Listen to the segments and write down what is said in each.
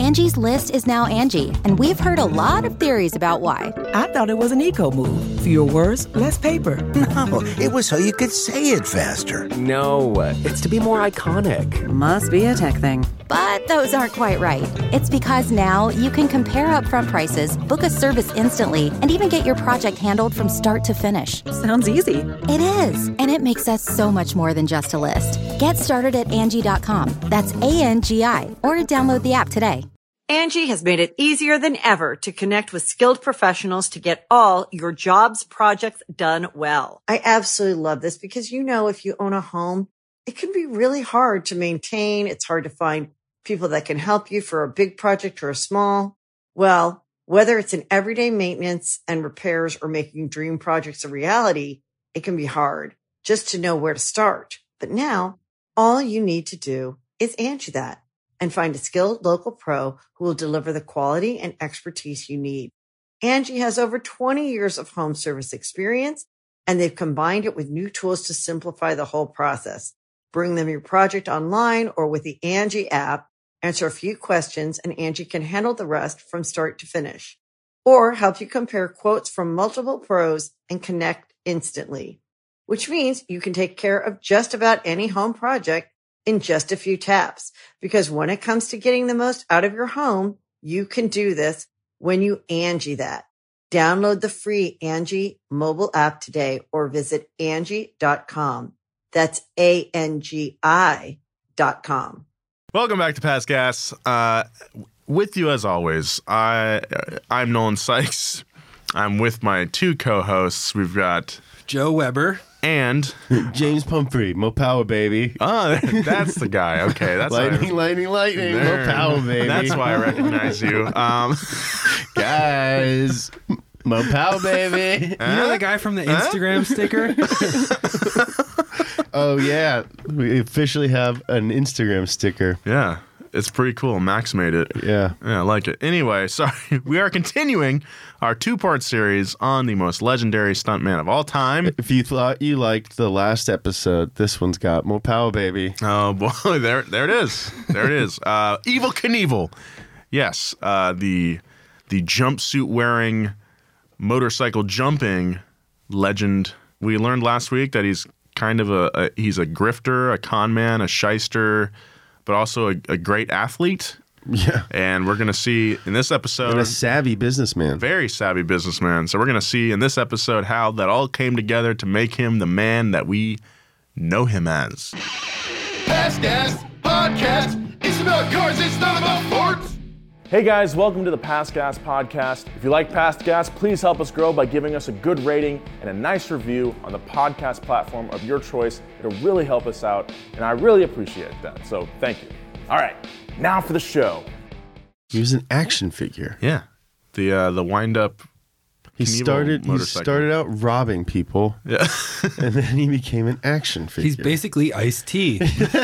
Angie's List is now Angie, and we've heard a lot of theories about why. I thought it was an eco move. Fewer words, less paper. No, it was so you could say it faster. No, it's to be more iconic. Must be a tech thing. But those aren't quite right. It's because now you can compare upfront prices, book a service instantly, and even get your project handled from start to finish. Sounds easy. It is, and it makes us so much more than just a list. Get started at Angie.com. That's ANGI, or download the app today. Angie has made it easier than ever to connect with skilled professionals to get all your jobs projects done well. I absolutely love this because, if you own a home, it can be really hard to maintain. It's hard to find people that can help you for a big project or a small. Well, whether it's in everyday maintenance and repairs or making dream projects a reality, it can be hard just to know where to start. But now all you need to do is Angie that and find a skilled local pro who will deliver the quality and expertise you need. Angie has over 20 years of home service experience, and they've combined it with new tools to simplify the whole process. Bring them your project online or with the Angie app, answer a few questions, and Angie can handle the rest from start to finish. Or help you compare quotes from multiple pros and connect instantly, which means you can take care of just about any home project in just a few taps. Because when it comes to getting the most out of your home, you can do this when you Angie that. Download the free Angie mobile app today or visit Angie.com. That's ANGI.com. Welcome back to Past Gas. With you as always, I'm Nolan Sykes. I'm with my two co-hosts. We've got Joe Weber and James Pumphrey, Mo Power Baby. Oh, that's the guy. Okay, that's lightning, Mo Power Baby. That's why I recognize you, guys. Mo Power Baby. You know the guy from the Instagram sticker? Oh yeah, we officially have an Instagram sticker. Yeah. It's pretty cool. Max made it. Yeah, I like it. Anyway, sorry. We are continuing our two-part series on the most legendary stuntman of all time. If you thought you liked the last episode, this one's got Mo Power Baby. Oh, boy. There it is. There it is. Evel Knievel. Yes. The jumpsuit-wearing, motorcycle jumping legend. We learned last week that he's kind of he's a grifter, a con man, a shyster, but also a great athlete. Yeah. And we're going to see in this episode... And a savvy businessman. Very savvy businessman. So we're going to see in this episode how that all came together to make him the man that we know him as. Past Gas Podcast. It's about cars, it's not about sports. Hey guys, welcome to the Past Gas Podcast. If you like Past Gas, please help us grow by giving us a good rating and a nice review on the podcast platform of your choice. It'll really help us out, and I really appreciate that, so thank you. All right, now for the show. He was an action figure. Yeah, the wind-up. He started out robbing people. Yeah, and then he became an action figure. He's basically Ice-T.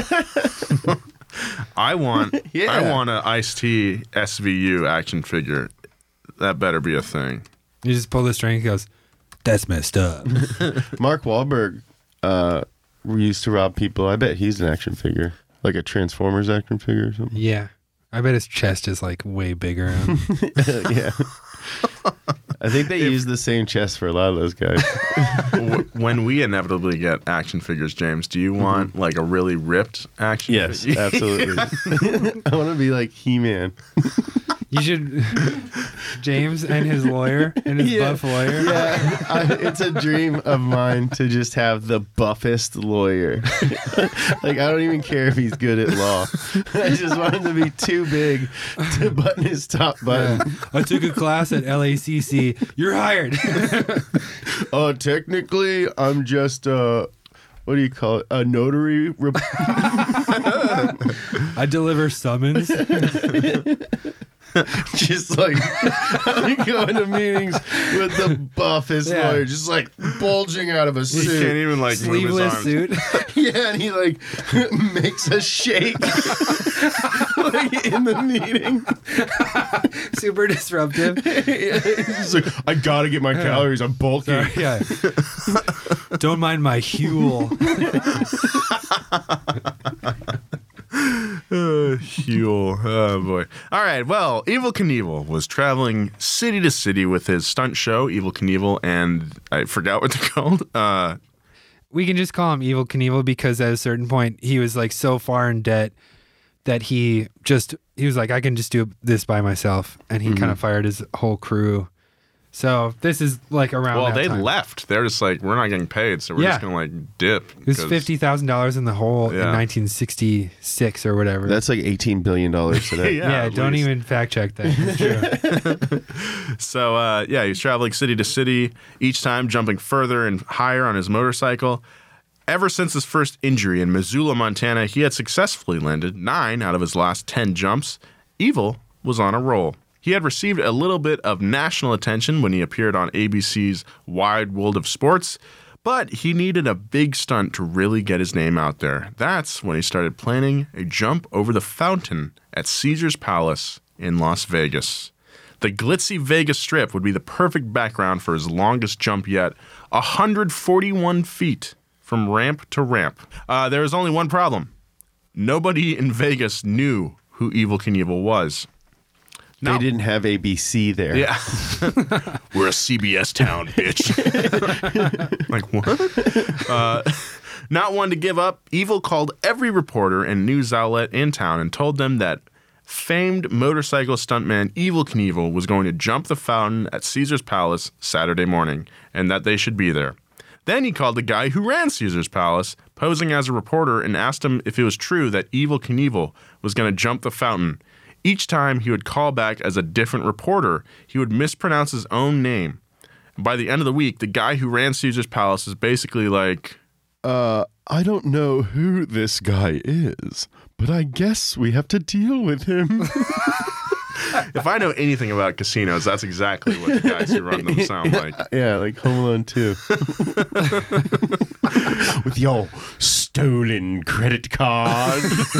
I want an Ice-T SVU action figure. That better be a thing. You just pull the string and goes, that's messed up. Mark Wahlberg used to rob people. I bet he's an action figure. Like a Transformers action figure or something. Yeah. I bet his chest is like way bigger. Yeah. I think they use the same chest for a lot of those guys. When we inevitably get action figures, James, do you want like a really ripped action figure? Yes, absolutely. I want to be like He-Man. You should, James and his lawyer, and his buff lawyer. Yeah, it's a dream of mine to just have the buffest lawyer. Like, I don't even care if he's good at law. I just want him to be too big to button his top button. Yeah. I took a class at LACC. You're hired. Technically, I'm just what do you call it? A notary. I deliver summons. Just like I go into meetings with the buffest lawyer, just like bulging out of a suit. He can't even like sleeveless suit. Yeah, and he like makes a shake like in the meeting. Super disruptive. He's like, I gotta get my calories. I'm bulky. Sorry, yeah. Don't mind my Huel. Huel. Oh, boy. All right. Well, Evel Knievel was traveling city to city with his stunt show, Evel Knievel, and I forgot what they're called. We can just call him Evel Knievel because at a certain point he was like so far in debt that he was like, I can just do this by myself. And he kind of fired his whole crew. So this is like around Well, that they time. left. They're just like, we're not getting paid, so we're just going to like dip. It was $50,000 in the hole in 1966 or whatever. That's like $18 billion today. yeah, don't even fact check that. It's true. So, he was traveling city to city, each time jumping further and higher on his motorcycle. Ever since his first injury in Missoula, Montana, he had successfully landed 9 out of his last 10 jumps. Evel was on a roll. He had received a little bit of national attention when he appeared on ABC's Wide World of Sports, but he needed a big stunt to really get his name out there. That's when he started planning a jump over the fountain at Caesar's Palace in Las Vegas. The glitzy Vegas Strip would be the perfect background for his longest jump yet, 141 feet from ramp to ramp. There was only one problem. Nobody in Vegas knew who Evel Knievel was. They didn't have ABC there. Yeah. We're a CBS town, bitch. Like, what? Not one to give up, Evel called every reporter and news outlet in town and told them that famed motorcycle stuntman Evel Knievel was going to jump the fountain at Caesar's Palace Saturday morning and that they should be there. Then he called the guy who ran Caesar's Palace, posing as a reporter, and asked him if it was true that Evel Knievel was going to jump the fountain. Each time he would call back as a different reporter, he would mispronounce his own name. And by the end of the week, the guy who ran Caesar's Palace is basically like, I don't know who this guy is, but I guess we have to deal with him. If I know anything about casinos, that's exactly what the guys who run them sound like. Yeah, like Home Alone 2. With your stolen credit card.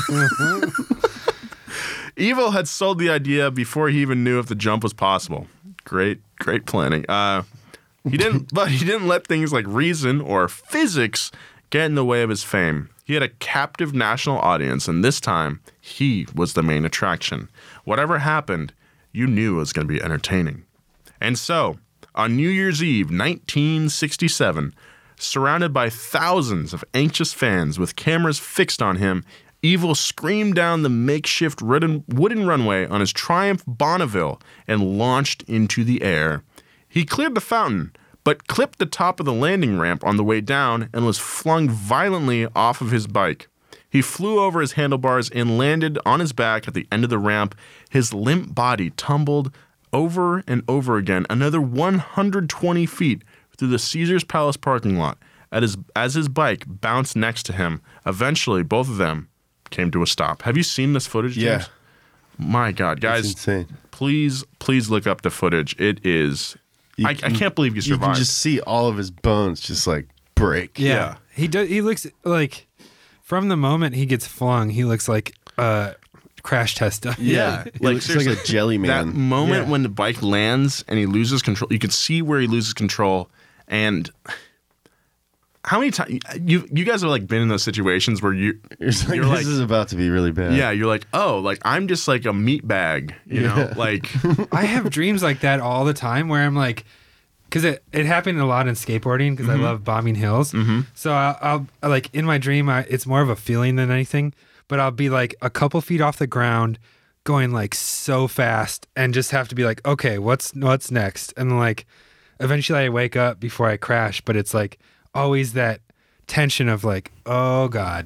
Evel had sold the idea before he even knew if the jump was possible. Great planning. He didn't let things like reason or physics get in the way of his fame. He had a captive national audience, and this time, he was the main attraction. Whatever happened, you knew it was going to be entertaining. And so, on New Year's Eve, 1967, surrounded by thousands of anxious fans with cameras fixed on him, Evel screamed down the makeshift wooden runway on his Triumph Bonneville and launched into the air. He cleared the fountain, but clipped the top of the landing ramp on the way down and was flung violently off of his bike. He flew over his handlebars and landed on his back at the end of the ramp. His limp body tumbled over and over again, another 120 feet through the Caesar's Palace parking lot as his bike bounced next to him. Eventually, both of them came to a stop. Have you seen this footage, James? Yeah. My God, guys, insane. Please look up the footage. It is. I can't believe you survived. You can just see all of his bones just like break. Yeah. He looks like, from the moment he gets flung, he looks like crash test dummy. Yeah. Like, looks like a jelly man. That moment when the bike lands and he loses control, you can see where he loses control. And how many times you guys have like been in those situations where you're like, this is about to be really bad. Yeah, you're like, oh, like I'm just like a meat bag, you know? Like I have dreams like that all the time where I'm like, because it happened a lot in skateboarding because I love bombing hills. So I'll like in my dream, it's more of a feeling than anything, but I'll be like a couple feet off the ground going like so fast and just have to be like, okay, what's next? And like eventually I wake up before I crash, but it's like always that tension of like, oh God.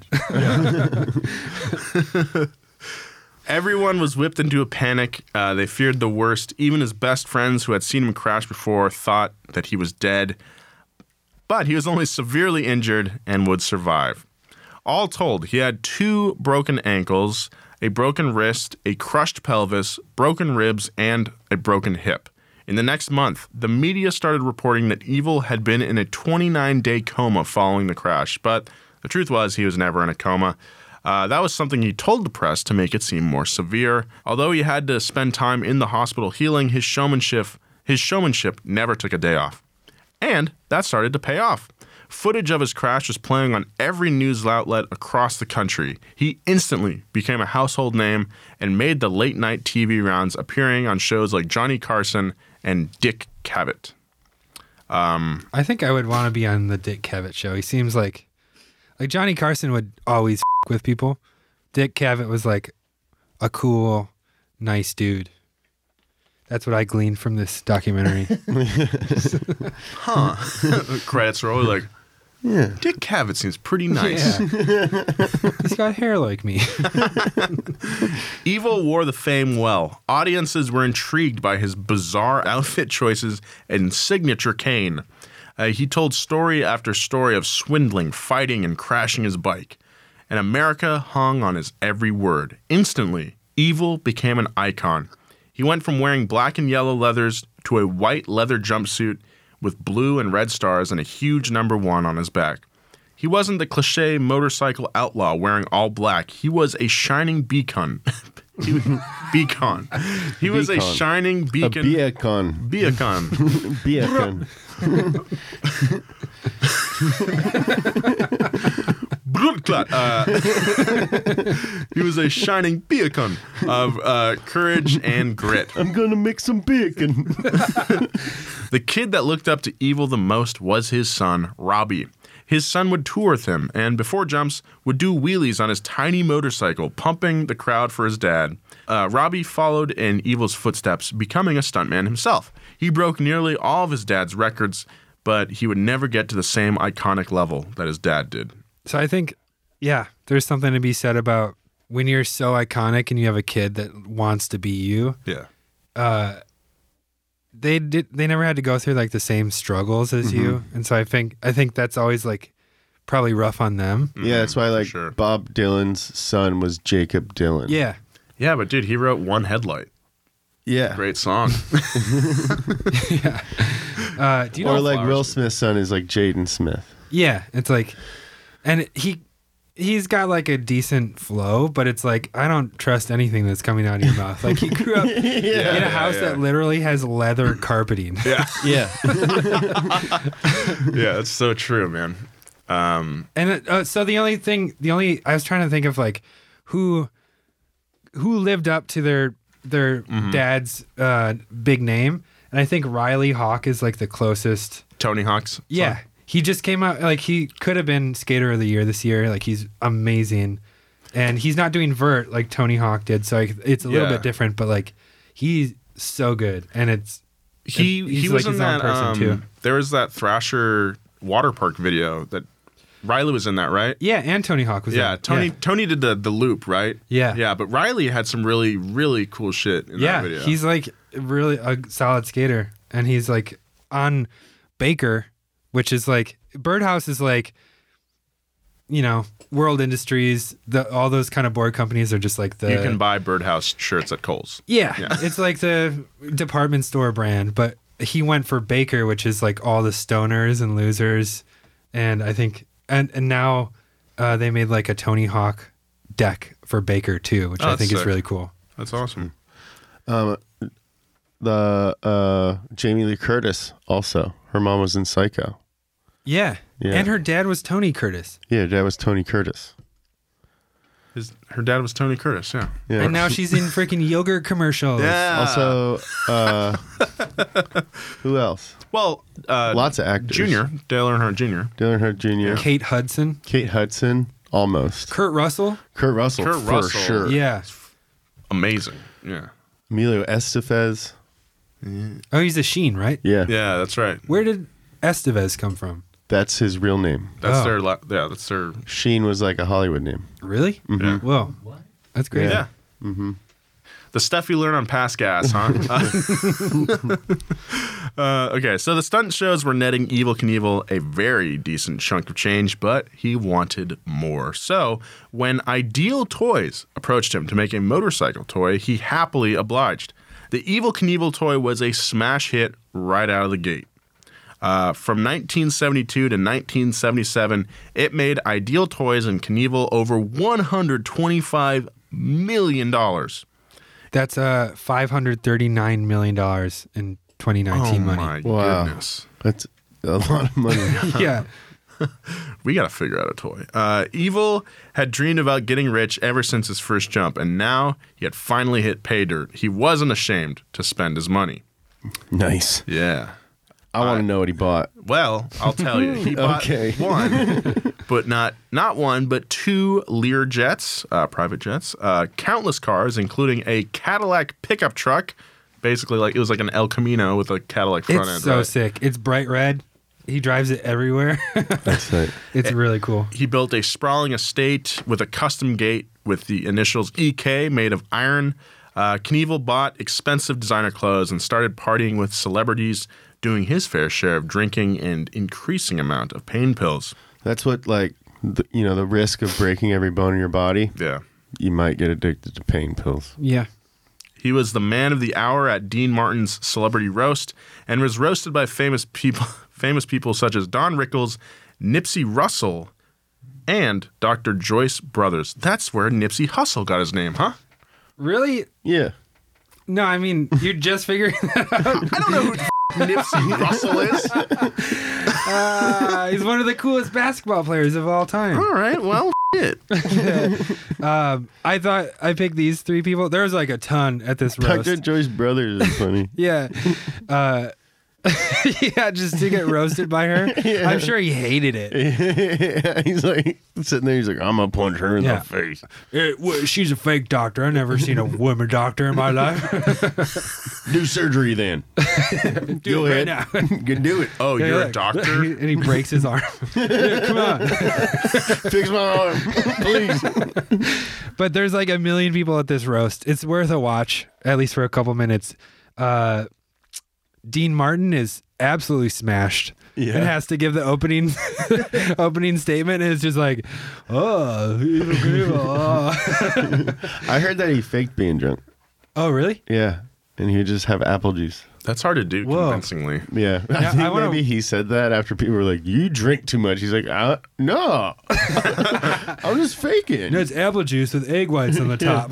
Everyone was whipped into a panic. They feared the worst. Even his best friends who had seen him crash before thought that he was dead. But he was only severely injured and would survive. All told, he had 2 broken ankles, a broken wrist, a crushed pelvis, broken ribs, and a broken hip. In the next month, the media started reporting that Evel had been in a 29-day coma following the crash, but the truth was he was never in a coma. That was something he told the press to make it seem more severe. Although he had to spend time in the hospital healing, his showmanship never took a day off. And that started to pay off. Footage of his crash was playing on every news outlet across the country. He instantly became a household name and made the late-night TV rounds, appearing on shows like Johnny Carson and Dick Cavett. I think I would want to be on the Dick Cavett show. He seems like Johnny Carson would always with people. Dick Cavett was like a cool, nice dude. That's what I gleaned from this documentary. Credits roll like, Yeah. Dick Cavett seems pretty nice. Yeah. He's got hair like me. Evil wore the fame well. Audiences were intrigued by his bizarre outfit choices and signature cane. He told story after story of swindling, fighting, and crashing his bike. And America hung on his every word. Instantly, Evil became an icon. He went from wearing black and yellow leathers to a white leather jumpsuit with blue and red stars and a huge number 1 on his back. He wasn't the cliche motorcycle outlaw wearing all black. He was a shining beacon. Beacon. He was a shining beacon. A beacon. Beacon. Beacon. Blood clot. He was a shining beacon of courage and grit. I'm gonna make some bacon. The kid that looked up to Evil the most was his son, Robbie. His son would tour with him, and before jumps, would do wheelies on his tiny motorcycle, pumping the crowd for his dad. Robbie followed in Evil's footsteps, becoming a stuntman himself. He broke nearly all of his dad's records, but he would never get to the same iconic level that his dad did. So I think, yeah, there's something to be said about when you're so iconic and you have a kid that wants to be you. Yeah. They never had to go through like the same struggles as you, and so I think that's always like probably rough on them. Yeah, that's why like Bob Dylan's son was Jacob Dylan. Yeah. Yeah, but dude, he wrote One Headlight. Yeah. Great song. Yeah. Do you know or like Will Smith's son is like Jaden Smith. Yeah, it's like, and he's got like a decent flow, but it's like, I don't trust anything that's coming out of your mouth. Like he grew up in a house that literally has leather carpeting. Yeah. Yeah. Yeah, it's so true, man. And so I was trying to think of like who lived up to their dad's big name. And I think Riley Hawk is like the closest. Tony Hawk's. Yeah. Son. He just came out, like he could have been Skater of the Year this year. Like he's amazing. And he's not doing vert like Tony Hawk did. So it's a little bit different, but like he's so good. And he was like in that, person too. There was that Thrasher water park video that Riley was in that, right? Yeah, and Tony Hawk was in. Tony did the loop, right? Yeah. Yeah, but Riley had some really, really cool shit in that video. He's like really a solid skater. And he's like on Baker, which is like, Birdhouse is like, you know, World Industries, all those kind of board companies are just like you can buy Birdhouse shirts at Kohl's. Yeah. It's like the department store brand, but he went for Baker, which is like all the stoners and losers. And I think, and now they made like a Tony Hawk deck for Baker too, which I think is really cool. That's awesome. The Jamie Lee Curtis also. Her mom was in Psycho. Yeah. And her dad was Tony Curtis. Yeah, her dad was Tony Curtis. Her dad was Tony Curtis, yeah. And now she's in freaking yogurt commercials. Yeah. Also, who else? Well, lots of actors. Junior, Dale Earnhardt Jr. Dale Earnhardt Jr. Kate Hudson. Almost. Kurt Russell For sure. Yeah. Amazing. Yeah. Emilio Estevez. Oh, he's a Sheen, right? Yeah. Yeah, that's right. Where did Estevez come from? That's his real name. That's that's their. Sheen was like a Hollywood name. Really? Mm-hmm. Yeah. Whoa. What? That's great. Yeah. Mm-hmm. The stuff you learn on Past Gas, huh? Okay, so the stunt shows were netting Evel Knievel a very decent chunk of change, but he wanted more. So when Ideal Toys approached him to make a motorcycle toy, he happily obliged. The Evel Knievel toy was a smash hit right out of the gate. From 1972 to 1977, it made Ideal Toys and Knievel over $125 million. That's $539 million in 2019 money. Oh my goodness. That's a lot of money. Yeah. We got to figure out a toy. Evil had dreamed about getting rich ever since his first jump, and now he had finally hit pay dirt. He wasn't ashamed to spend his money. Nice. Yeah. I want to know what he bought. Well, I'll tell you. He bought one, but not one, but 2 Lear jets, private jets, countless cars, including a Cadillac pickup truck. Basically, it was like an El Camino with a Cadillac front end. It's so sick. It's bright red. He drives it everywhere. That's it. It's really cool. He built a sprawling estate with a custom gate with the initials EK made of iron. Knievel bought expensive designer clothes and started partying with celebrities, doing his fair share of drinking and increasing amount of pain pills. That's what, the risk of breaking every bone in your body. Yeah. You might get addicted to pain pills. Yeah. He was the man of the hour at Dean Martin's Celebrity Roast and was roasted by famous people such as Don Rickles, Nipsey Russell, and Dr. Joyce Brothers. That's where Nipsey Hussle got his name, huh? Really? Yeah. No, I mean, you're just figuring that out. I don't know who Nipsey Russell is. He's one of the coolest basketball players of all time. All right, well, shit. I thought I picked these 3 people. There was a ton at this roast. Dr. Joyce Brothers is funny. Yeah. Yeah, just to get roasted by her. Yeah. I'm sure he hated it. Yeah, he's sitting there. He's like, I'm gonna punch her in the face. She's a fake doctor. I've never seen a woman doctor in my life. Do surgery then. Do it right now. You can do it. Oh, you're a doctor? And he breaks his arm. Come on. Fix my arm, please. But there's a million people at this roast. It's worth a watch, at least for a couple minutes. Dean Martin is absolutely smashed and has to give the opening statement, and it's just I heard that he faked being drunk. Oh, really? Yeah, and he would just have apple juice. That's hard to do convincingly. Yeah, I think maybe he said that after people were like, "You drink too much." He's like, "No, I'm just faking." No, it's apple juice with egg whites on the top.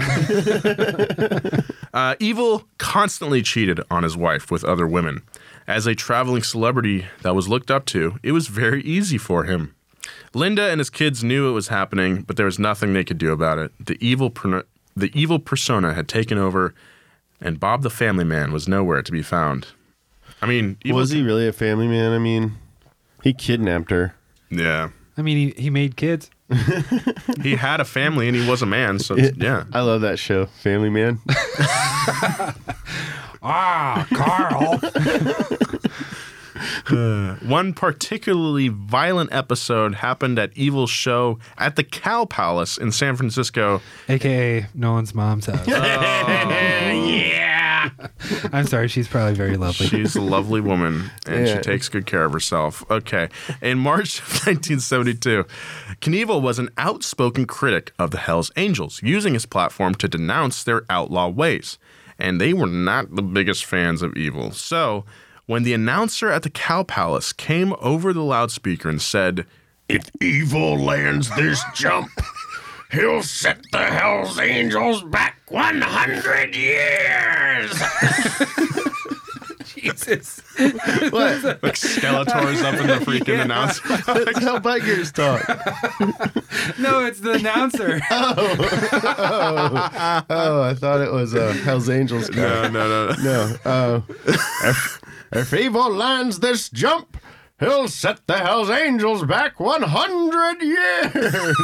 Evil constantly cheated on his wife with other women. As a traveling celebrity that was looked up to, it was very easy for him. Linda and his kids knew it was happening, but there was nothing they could do about it. The evil persona had taken over, and Bob the family man was nowhere to be found. I mean, was he really a family man? I mean, he kidnapped her. Yeah. I mean, he made kids. He had a family and he was a man, so yeah. I love that show, Family Man. Carl. One particularly violent episode happened at Evil's show at the Cow Palace in San Francisco. AKA Nolan's mom's house. Yeah. I'm sorry, she's probably very lovely. She's a lovely woman, and she takes good care of herself. Okay. In March of 1972, Knievel was an outspoken critic of the Hells Angels, using his platform to denounce their outlaw ways. And they were not the biggest fans of Evil. So, when the announcer at the Cow Palace came over the loudspeaker and said, "If Evil lands this jump, he'll set the Hells Angels back 100 years." Jesus. What? Like Skeletor's up in the freaking announcer. That's how bikers talk. No, it's the announcer. Oh, I thought it was Hell's Angels. No. If Evil lands this jump, he'll set the Hells Angels back 100 years.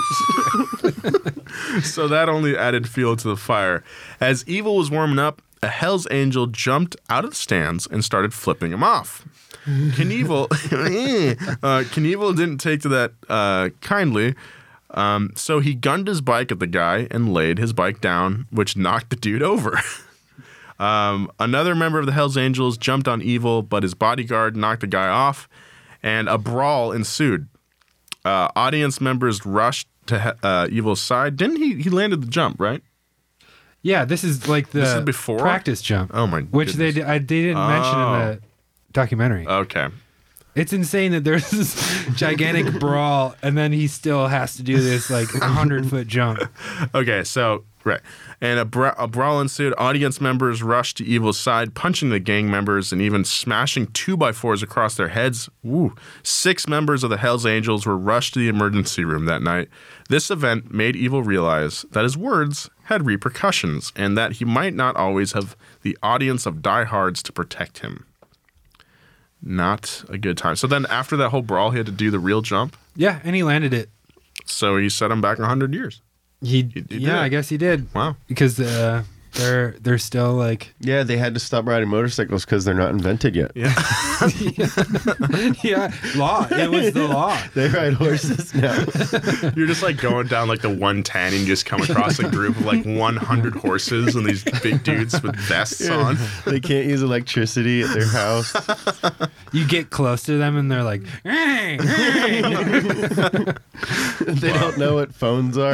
So that only added fuel to the fire. As Evil was warming up, a Hells Angel jumped out of the stands and started flipping him off. Knievel didn't take to that kindly, so he gunned his bike at the guy and laid his bike down, which knocked the dude over. Another member of the Hells Angels jumped on Evil, but his bodyguard knocked the guy off, and a brawl ensued. Audience members rushed to Evil's side. Didn't he landed the jump, right? Yeah, this is the before? Practice jump. Oh my Which they didn't mention in the documentary. Okay. It's insane that there's this gigantic brawl and then he still has to do this 100-foot jump. Okay, so Right. And a brawl ensued. Audience members rushed to Evil's side, punching the gang members and even smashing 2x4s across their heads. Woo. 6 members of the Hells Angels were rushed to the emergency room that night. This event made Evil realize that his words had repercussions and that he might not always have the audience of diehards to protect him. Not a good time. So then after that whole brawl, he had to do the real jump. Yeah, and he landed it. So he set him back 100 years. He did yeah, it. I guess he did. Wow. Because they're still like Yeah, they had to stop riding motorcycles because they're not invented yet. Yeah. yeah, law. It was the law. They ride horses now. You're just like going down like the 110 and you just come across a group of like 100 horses and these big dudes with vests on. They can't use electricity at their house. You get close to them and they're like, hey, hey. They don't know what phones are.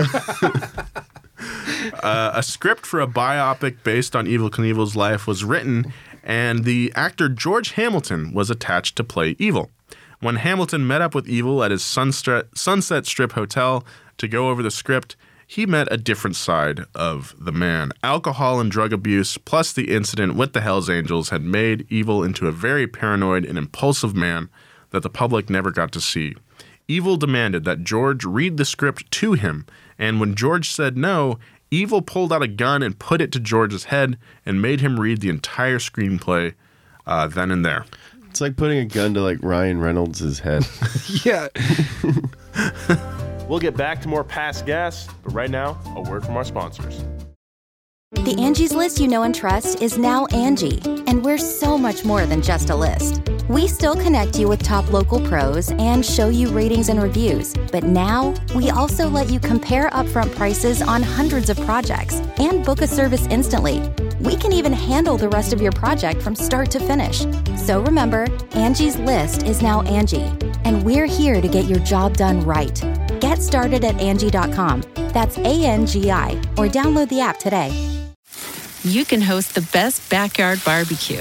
A script for a biopic based on Evel Knievel's life was written, and the actor George Hamilton was attached to play Evil. When Hamilton met up with Evil at his Sunset Strip hotel to go over the script, he met a different side of the man. Alcohol and drug abuse, plus the incident with the Hells Angels, had made Evil into a very paranoid and impulsive man that the public never got to see. Evil demanded that George read the script to him, and when George said no, Evil pulled out a gun and put it to George's head and made him read the entire screenplay then and there. It's like putting a gun to like Ryan Reynolds' head. Yeah. We'll get back to more Past Gas, but right now, a word from our sponsors. The Angie's List you know and trust is now Angie, and we're so much more than just a list. We still connect you with top local pros and show you ratings and reviews, but now we also let you compare upfront prices on hundreds of projects and book a service instantly. We can even handle the rest of your project from start to finish. So remember, Angie's List is now Angie, and we're here to get your job done right. Get started at Angie.com. That's ANGI, or download the app today. You can host the best backyard barbecue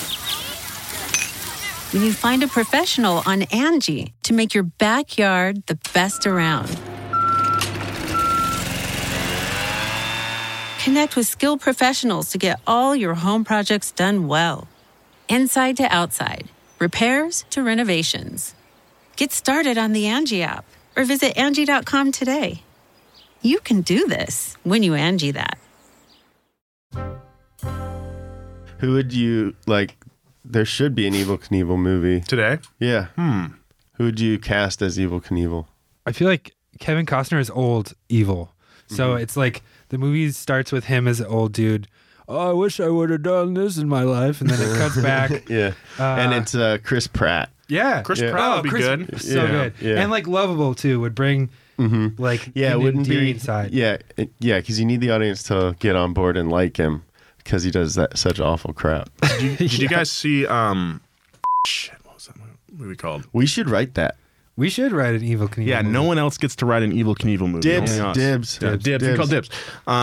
when you find a professional on Angie to make your backyard the best around. Connect with skilled professionals to get all your home projects done well. Inside to outside, repairs to renovations. Get started on the Angie app or visit Angie.com today. You can do this when you Angie that. Who would you like? There should be an Evel Knievel movie Today? Yeah. Who would you cast as Evel Knievel? I feel like Kevin Costner is old Evil. So it's like the movie starts with him as an old dude. Oh, I wish I would have done this in my life. And then it cuts back. Yeah. And it's Chris Pratt. Yeah. Chris Pratt would be good. So good. Yeah. And like lovable too, would bring like Yeah, it an wouldn't be. endearing side. Yeah. Because you need the audience to get on board and like him because he does that such awful crap. Did you guys see shit, what was that movie called? We should write that. We should write an Evel Knievel Yeah, movie. no one else gets to write an Evel Knievel movie. Dibs. Only us. Dibs. Yeah, Dibs. dibs. We call dibs.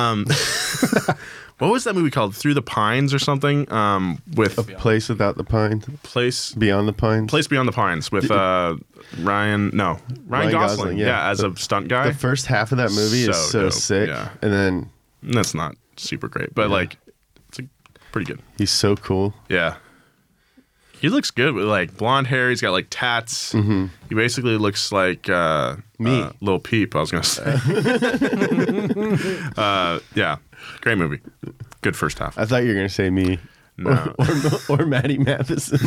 What was that movie called? Through the Pines or something? With A Place Without the Pines. Place Beyond the Pines. Place Beyond the Pines with Ryan Gosling. Yeah, as a stunt guy. The first half of that movie is so dope. sick. Yeah. And then That's not super great, but like it's pretty good. he's so cool. Yeah. He looks good with like blonde hair. He's got like tats. He basically looks like Me. Lil Peep, I was going to say. Yeah. Great movie. Good first half. I thought you were going to say me. No. Or Maddie Matheson.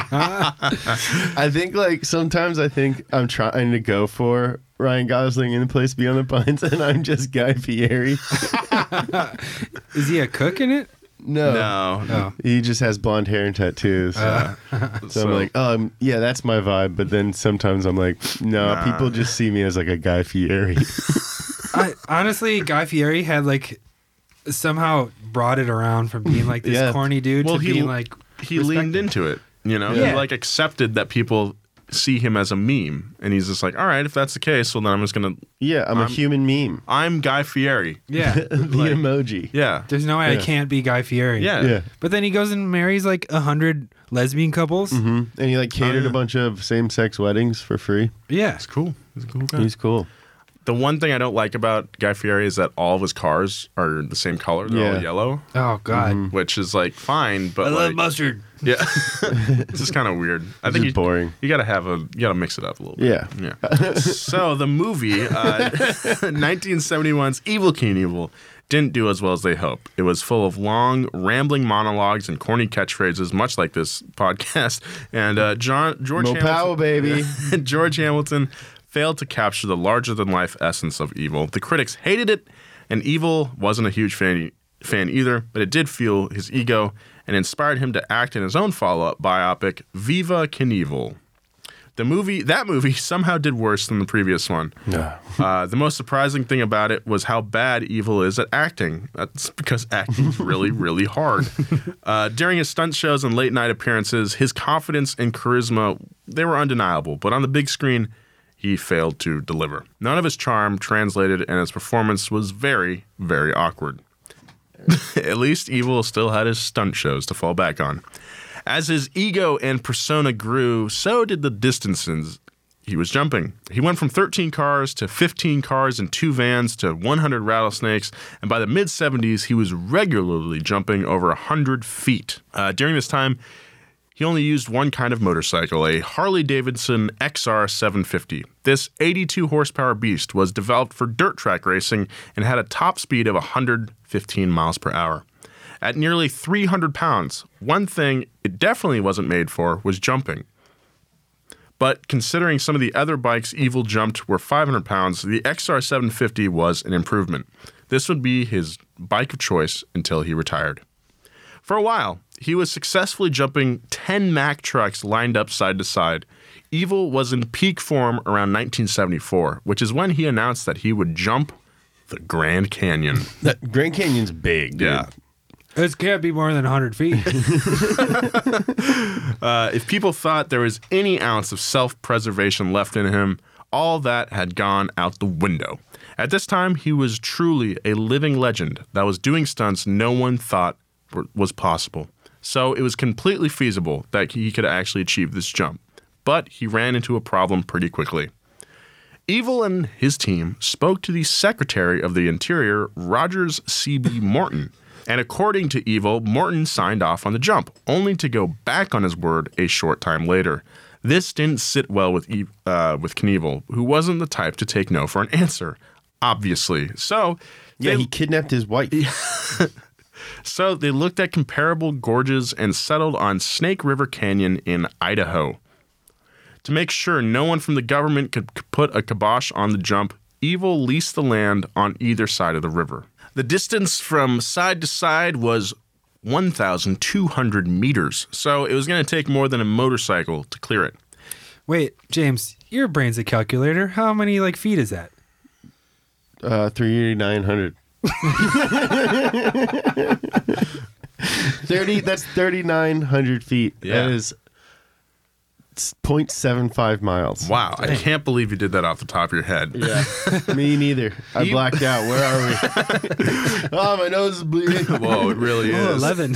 I think like sometimes I think I'm trying to go for Ryan Gosling in The Place Beyond the Pines and I'm just Guy Fieri. Is he a cook in it? No. Oh. He just has blonde hair and tattoos. So I'm like, yeah, that's my vibe. But then sometimes I'm like, no, people just see me as like a Guy Fieri. Honestly, Guy Fieri had like somehow brought it around from being like this corny dude to being like he leaned into it. You know, Yeah. he like accepted that people see him as a meme, and he's just like, all right, if that's the case, well then I'm just gonna. Yeah, I'm a human meme. I'm Guy Fieri. Yeah. The emoji. Yeah. There's no way I can't be Guy Fieri. Yeah. Yeah. But then he goes and marries like 100 lesbian couples. And he like catered yeah. a bunch of same-sex weddings for free. Yeah. It's cool. He's a cool guy. He's cool. The one thing I don't like about Guy Fieri is that all of his cars are the same color. They're all yellow. Oh, God. Which is like fine, but I love mustard. Yeah. It's just kind of weird. I think boring. You gotta mix it up a little bit. Yeah. So the movie, 1971's Evel Knievel, didn't do as well as they hoped. It was full of long, rambling monologues and corny catchphrases, much like this podcast. And George Mo Power, baby. George Hamilton failed to capture the larger-than-life essence of Evel. The critics hated it, and Evel wasn't a huge fan either, but it did fuel his ego and inspired him to act in his own follow-up biopic, Viva Knievel. That movie somehow did worse than the previous one. The most surprising thing about it was how bad Evel is at acting. That's because acting's really, really hard. During his stunt shows and late-night appearances, his confidence and charisma, they were undeniable. But on the big screen, he failed to deliver. None of his charm translated, and his performance was very, very awkward. At least Evel still had his stunt shows to fall back on. As his ego and persona grew, so did the distances he was jumping. He went from 13 cars to 15 cars and 2 vans to 100 rattlesnakes, and by the mid-70s, he was regularly jumping over 100 feet. During this time, he only used one kind of motorcycle, a Harley-Davidson XR 750. This 82-horsepower beast was developed for dirt track racing and had a top speed of 115 miles per hour. At nearly 300 pounds, one thing it definitely wasn't made for was jumping. But considering some of the other bikes Evel jumped were 500 pounds, the XR 750 was an improvement. This would be his bike of choice until he retired. For a while, he was successfully jumping 10 Mack trucks lined up side to side. Evel was in peak form around 1974, which is when he announced that he would jump the Grand Canyon. That Grand Canyon's big, dude. Yeah. This can't be more than 100 feet. If people thought there was any ounce of self-preservation left in him, all that had gone out the window. At this time, he was truly a living legend that was doing stunts no one thought was possible. So it was completely feasible that he could actually achieve this jump. But he ran into a problem pretty quickly. Evel and his team spoke to the Secretary of the Interior, Rogers C.B. Morton. And according to Evel, Morton signed off on the jump, only to go back on his word a short time later. This didn't sit well with Knievel, who wasn't the type to take no for an answer, obviously. So he kidnapped his wife. So they looked at comparable gorges and settled on Snake River Canyon in Idaho. To make sure no one from the government could put a kibosh on the jump, Evel leased the land on either side of the river. The distance from side to side was 1,200 meters, so it was going to take more than a motorcycle to clear it. Wait, James, your brain's a calculator. How many feet is that? 3,900. 30. That's 3,900 feet. Yeah. That is 0.75 miles. Wow, I can't believe you did that off the top of your head. Yeah, me neither. I blacked out. Where are we? Oh, my nose is bleeding. Whoa, it really is. 11.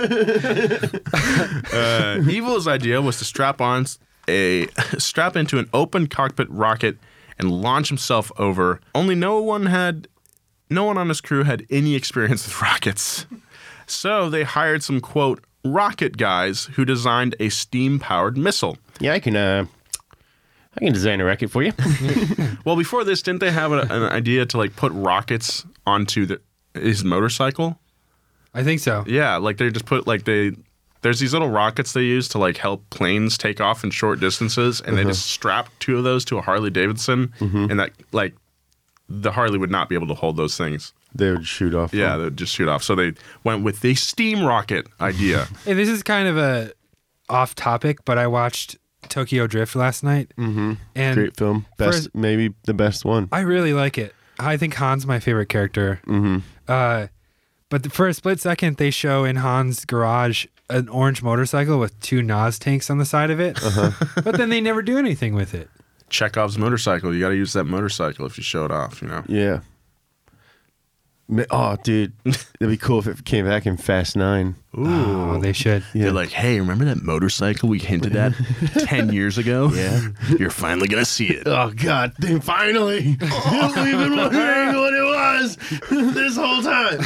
Evel's idea was to strap into an open cockpit rocket and launch himself over. Only no one on his crew had any experience with rockets. So they hired some, quote, rocket guys who designed a steam-powered missile. Yeah, I can design a rocket for you. Well, before this, didn't they have an idea to put rockets onto his motorcycle? I think so. Yeah, they just put there's these little rockets they use to help planes take off in short distances, and they just strap 2 of those to a Harley Davidson, and that the Harley would not be able to hold those things. They would shoot off. Yeah, they would just shoot off. So they went with the steam rocket idea. Hey, this is kind of a off topic, but I watched Tokyo Drift last night. Mm-hmm. And great film. Maybe the best one. I really like it. I think Han's my favorite character. Mm-hmm. But for a split second, they show in Han's garage an orange motorcycle with 2 Nas tanks on the side of it. But then they never do anything with it. Chekhov's motorcycle. You got to use that motorcycle if you show it off, Yeah. Oh, dude, it'd be cool if it came back in Fast 9. Ooh, Oh, they should. They're like, hey, remember that motorcycle we hinted at 10 years ago? Yeah. You're finally going to see it. Oh, God, then finally. We've been wondering what it was this whole time.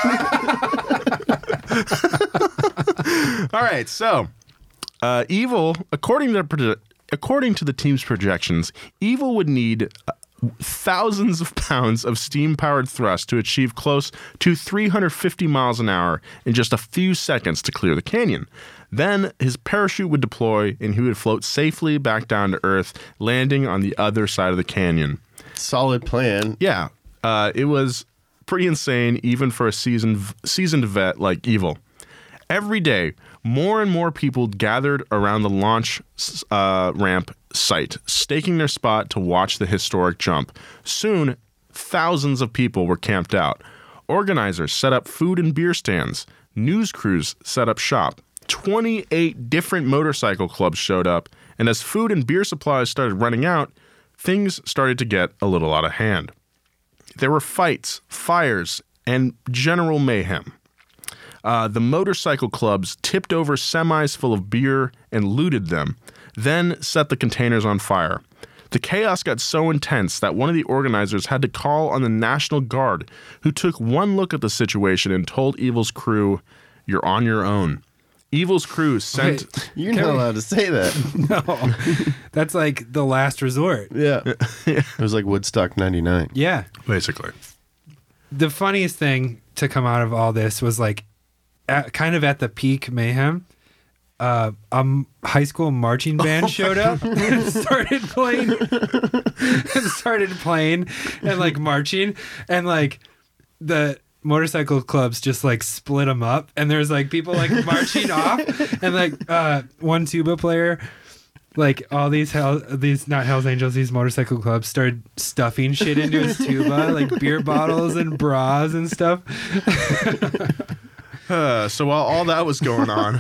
All right, so Evil, according to the team's projections, Evil would need thousands of pounds of steam-powered thrust to achieve close to 350 miles an hour in just a few seconds to clear the canyon. Then his parachute would deploy and he would float safely back down to Earth, landing on the other side of the canyon. Solid plan. Yeah, it was pretty insane even for a seasoned vet like Evil. Every day, more and more people gathered around the launch ramp site, staking their spot to watch the historic jump. Soon, thousands of people were camped out. Organizers set up food and beer stands. News crews set up shop. 28 different motorcycle clubs showed up, and as food and beer supplies started running out, things started to get a little out of hand. There were fights, fires, and general mayhem. The motorcycle clubs tipped over semis full of beer and looted them, then set the containers on fire. The chaos got so intense that one of the organizers had to call on the National Guard, who took one look at the situation and told Evil's crew, "You're on your own." Evil's crew sent... Wait, You're not allowed to say that. No. That's like the last resort. Yeah. It was like Woodstock 99. Yeah. Basically. The funniest thing to come out of all this was like kind of at the peak mayhem. A high school marching band showed up and started playing and like marching, and like the motorcycle clubs just like split them up, and there's like people like marching off, and like one tuba player, like all these not Hells Angels, these motorcycle clubs started stuffing shit into his tuba, like beer bottles and bras and stuff. So while all that was going on,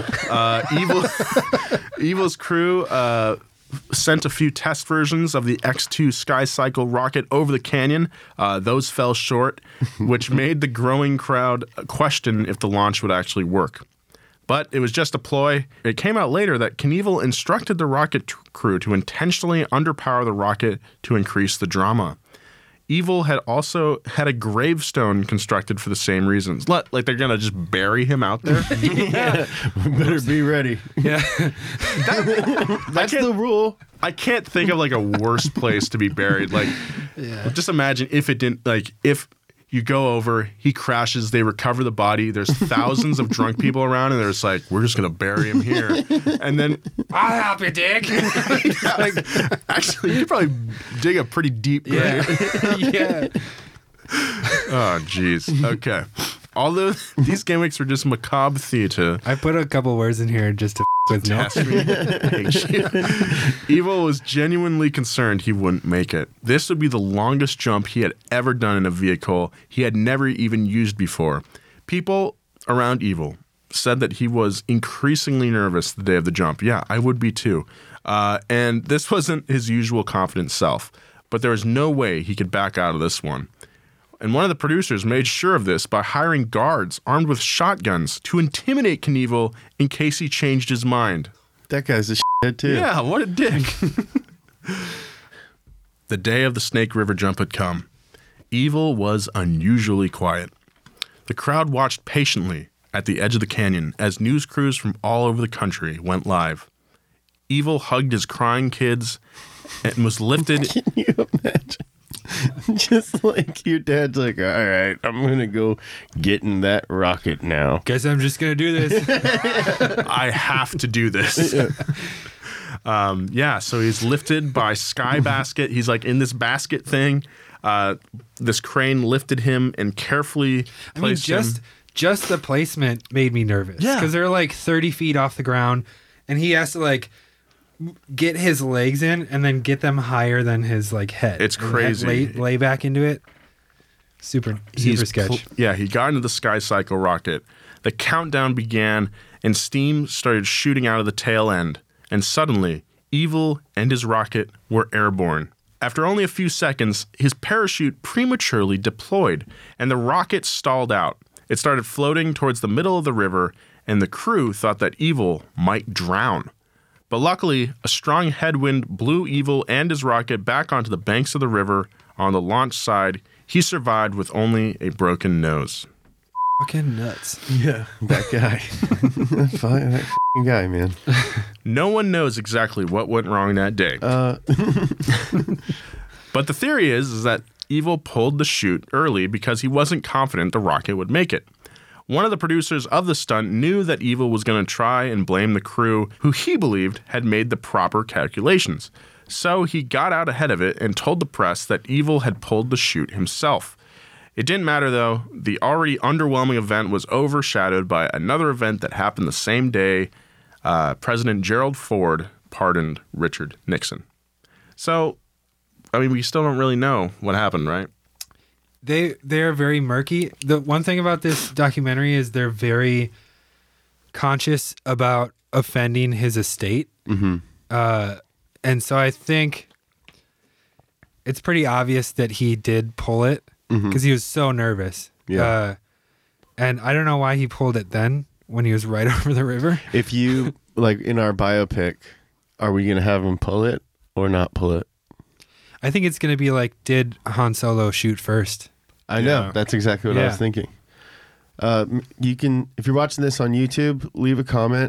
Evil's crew sent a few test versions of the X2 SkyCycle rocket over the canyon. Those fell short, which made the growing crowd question if the launch would actually work. But it was just a ploy. It came out later that Knievel instructed the rocket crew to intentionally underpower the rocket to increase the drama. Evil had also had a gravestone constructed for the same reasons. Like they're going to just bury him out there. Yeah. Better be ready. Yeah. That's the rule. I can't think of like a worse place to be buried. Like, just imagine if it didn't, like, if you go over, he crashes, they recover the body, there's thousands of drunk people around, and there's like, we're just going to bury him here. And then, I'll help you dig. like, actually, you could probably dig a pretty deep grave. Yeah. Oh, jeez. Okay. Although these gimmicks were just macabre theater. I put a couple words in here just to with no. Test me. I hate you. Evil was genuinely concerned he wouldn't make it. This would be the longest jump he had ever done in a vehicle he had never even used before. People around Evil said that he was increasingly nervous the day of the jump. Yeah, I would be too. And this wasn't his usual confident self. But there was no way he could back out of this one. And one of the producers made sure of this by hiring guards armed with shotguns to intimidate Knievel in case he changed his mind. That guy's a shithead too. Yeah, what a dick. The day of the Snake River jump had come. Evil was unusually quiet. The crowd watched patiently at the edge of the canyon as news crews from all over the country went live. Evil hugged his crying kids and was lifted. Can you imagine? Just like your dad's like, all right, I'm going to go get in that rocket now. Guess I'm just going to do this. I have to do this. So he's lifted by Sky Basket. He's like in this basket thing. This crane lifted him and carefully placed him. Just the placement made me nervous. Yeah. Because they're like 30 feet off the ground, and he has to like get his legs in and then get them higher than his like head. It's crazy. Lay back into it. Super sketch. He got into the SkyCycle rocket. The countdown began, and steam started shooting out of the tail end. And suddenly, Evil and his rocket were airborne. After only a few seconds, his parachute prematurely deployed, and the rocket stalled out. It started floating towards the middle of the river, and the crew thought that Evil might drown. But luckily, a strong headwind blew Evil and his rocket back onto the banks of the river. On the launch side, he survived with only a broken nose. Fucking nuts. Yeah, that guy. that fucking guy, man. No one knows exactly what went wrong that day. But the theory is that Evil pulled the chute early because he wasn't confident the rocket would make it. One of the producers of the stunt knew that Evil was going to try and blame the crew, who he believed had made the proper calculations. So he got out ahead of it and told the press that Evil had pulled the chute himself. It didn't matter, though. The already underwhelming event was overshadowed by another event that happened the same day. President Gerald Ford pardoned Richard Nixon. So, I mean, we still don't really know what happened, right? They're very murky. The one thing about this documentary is they're very conscious about offending his estate. Mm-hmm. And so I think it's pretty obvious that he did pull it because he was so nervous. Yeah. And I don't know why he pulled it then when he was right over the river. If you, like in our biopic, are we going to have him pull it or not pull it? I think it's going to be like, did Han Solo shoot first? I know. That's exactly what I was thinking. You can, if you're watching this on YouTube, leave a comment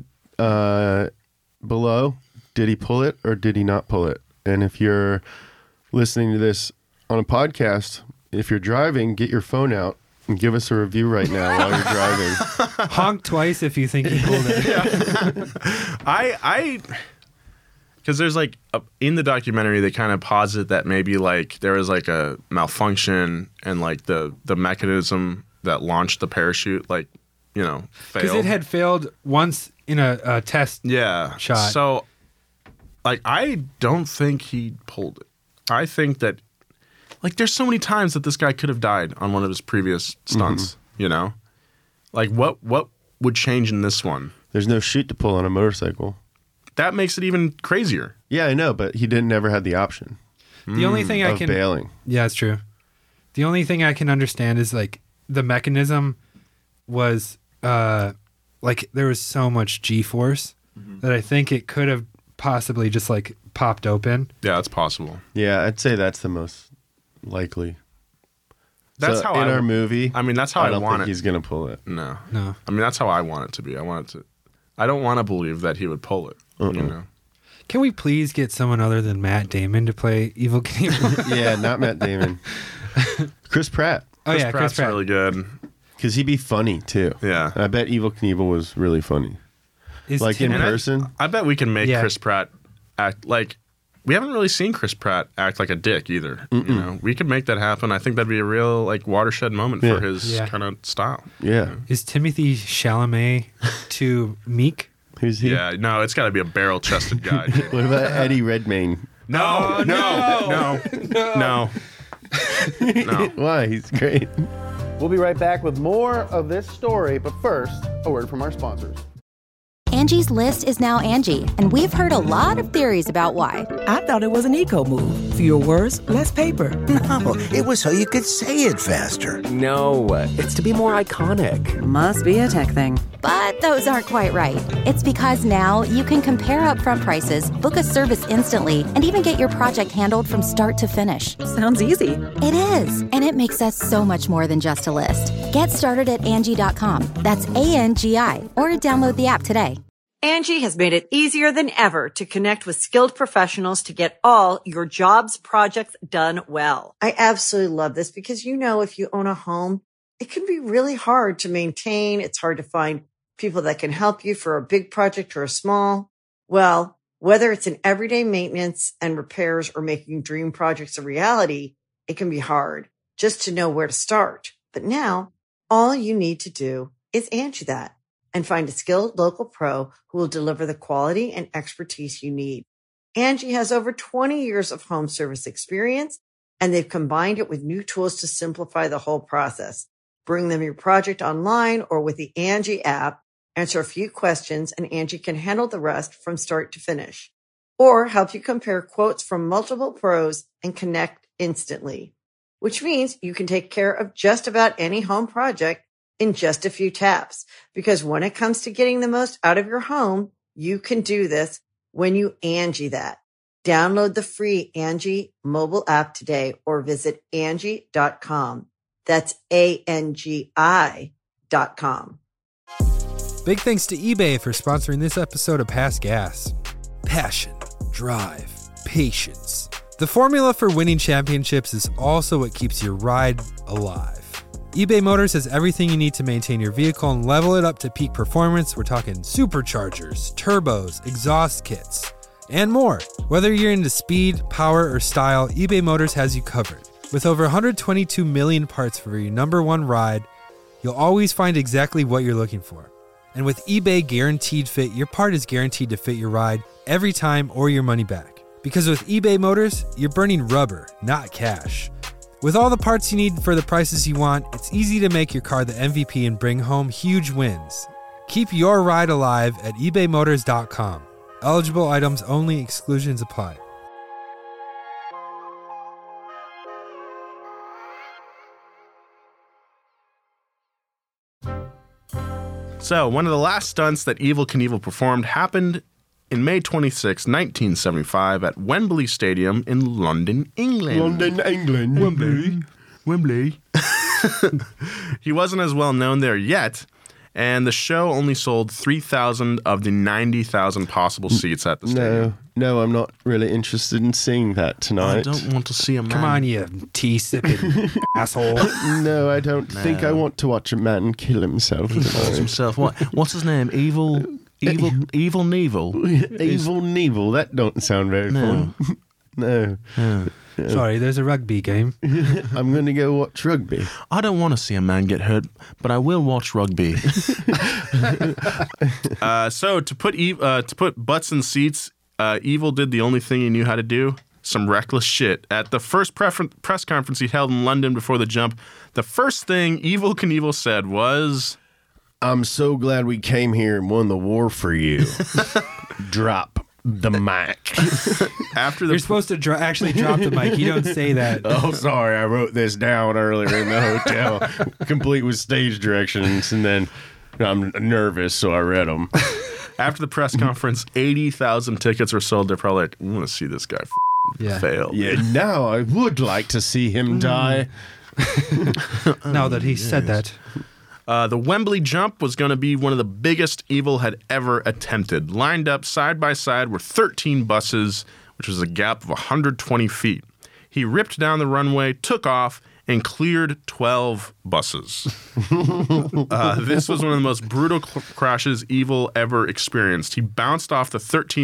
below. Did he pull it or did he not pull it? And if you're listening to this on a podcast, if you're driving, get your phone out and give us a review right now while you're driving. Honk twice if you think he pulled it. Because there's like, in the documentary, they kind of posit that maybe like there was like a malfunction and like the mechanism that launched the parachute, like, you know, failed. Because it had failed once in a test shot. So, like, I don't think he pulled it. I think that, like, there's so many times that this guy could have died on one of his previous stunts, you know? Like, what would change in this one? There's no chute to pull on a motorcycle. That makes it even crazier. Yeah, I know, but he never had the option. The only thing I can bailing. Yeah, it's true. The only thing I can understand is like the mechanism was like there was so much G-force that I think it could have possibly just like popped open. Yeah, it's possible. Yeah, I'd say that's the most likely. That's so how in our movie. I mean, that's how I I don't want think it. He's gonna pull it. No. No. I mean, that's how I want it to be. I don't want to believe that he would pull it. You know. Can we please get someone other than Matt Damon to play Evil Knievel? Yeah, not Matt Damon. Chris Pratt. Chris Pratt's Pratt. really good. Because he'd be funny too. Yeah. I bet Evil Knievel was really funny. Like in person. I bet we can make Chris Pratt act like. We haven't really seen Chris Pratt act like a dick either. You know, we could make that happen. I think that'd be a real like watershed moment for his kind of style. Yeah. Is Timothy Chalamet too meek? Who's he? Yeah, no, it's got to be a barrel-chested guy. What about Eddie Redmayne? No. Why? He's great. We'll be right back with more of this story, but first, a word from our sponsors. Angie's List is now Angie, and we've heard a lot of theories about why. I thought it was an eco move. Fewer words, less paper. No, it was so you could say it faster. No, it's to be more iconic. Must be a tech thing. But those aren't quite right. It's because now you can compare upfront prices, book a service instantly, and even get your project handled from start to finish. Sounds easy. It is, and it makes us so much more than just a list. Get started at Angie.com. That's ANGI, or download the app today. Angie has made it easier than ever to connect with skilled professionals to get all your jobs projects done well. I absolutely love this because, you know, if you own a home, it can be really hard to maintain. It's hard to find people that can help you for a big project or a small. Well, whether it's in everyday maintenance and repairs or making dream projects a reality, it can be hard just to know where to start. But now all you need to do is Angie that and find a skilled local pro who will deliver the quality and expertise you need. Angie has over 20 years of home service experience, and they've combined it with new tools to simplify the whole process. Bring them your project online or with the Angie app, answer a few questions, and Angie can handle the rest from start to finish. or help you compare quotes from multiple pros and connect instantly. Which means you can take care of just about any home project in just a few taps. Because when it comes to getting the most out of your home, you can do this when you Angie that. Download the free Angie mobile app today or visit Angie.com. That's ANGI.com. Big thanks to eBay for sponsoring this episode of Past Gas. Passion, drive, patience. The formula for winning championships is also what keeps your ride alive. eBay Motors has everything you need to maintain your vehicle and level it up to peak performance. We're talking superchargers, turbos, exhaust kits, and more. Whether you're into speed, power, or style, eBay Motors has you covered. With over 122 million parts for your number one ride, you'll always find exactly what you're looking for. And with eBay Guaranteed Fit, your part is guaranteed to fit your ride every time or your money back. Because with eBay Motors, you're burning rubber, not cash. With all the parts you need for the prices you want, it's easy to make your car the MVP and bring home huge wins. Keep your ride alive at ebaymotors.com. Eligible items only, exclusions apply. So, one of the last stunts that Evel Knievel performed happened in May 26, 1975 at Wembley Stadium in London, England. London, England. Wembley. He wasn't as well known there yet, and the show only sold 3,000 of the 90,000 possible seats at the stadium. No, I'm not really interested in seeing that tonight. I don't want to see a man. Come on, you tea-sipping asshole. No, I don't think I want to watch a man kill himself. Himself. What's his name? Evel Knievel. Evel Knievel. That don't sound very fun. No. Sorry, there's a rugby game. I'm going to go watch rugby. I don't want to see a man get hurt, but I will watch rugby. So to put butts in seats, Evel did the only thing he knew how to do. Some reckless shit. At the first press conference he held in London before the jump, the first thing Evel Knievel said was, "I'm so glad we came here and won the war for you." Drop the mic. You're supposed to actually drop the mic. You don't say that. Oh, sorry. I wrote this down earlier in the hotel, complete with stage directions, and then I'm nervous, so I read them. After the press conference, 80,000 tickets were sold. They're probably like, we want to see this guy fail. Yeah, now I would like to see him die. Now that he said that. The Wembley jump was going to be one of the biggest Evel had ever attempted. Lined up side by side were 13 buses, which was a gap of 120 feet. He ripped down the runway, took off, and cleared 12 buses. This was one of the most brutal crashes Evel ever experienced. He bounced off the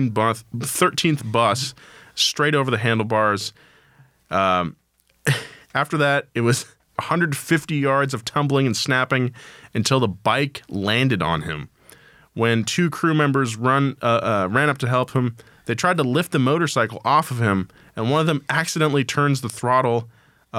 13th bus straight over the handlebars. After that, it was 150 yards of tumbling and snapping until the bike landed on him. When two crew members ran up to help him, they tried to lift the motorcycle off of him, and one of them accidentally turns the throttle.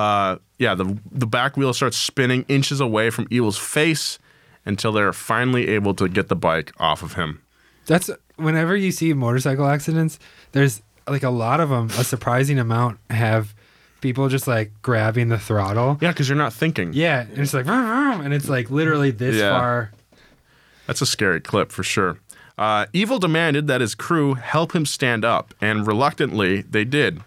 The back wheel starts spinning inches away from Evel's face until they're finally able to get the bike off of him. That's whenever you see motorcycle accidents, there's like a lot of them, a surprising amount have people just like grabbing the throttle. Yeah, because you're not thinking. Yeah, and it's like, and it's like literally this far. That's a scary clip for sure. Evel demanded that his crew help him stand up, and reluctantly, they did.